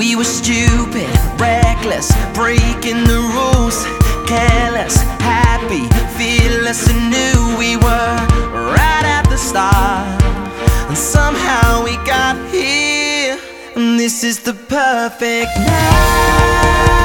We were stupid, reckless, breaking the rules, careless, happy, fearless, and knew we were right at the start. And somehow we got here, and this is the perfect night.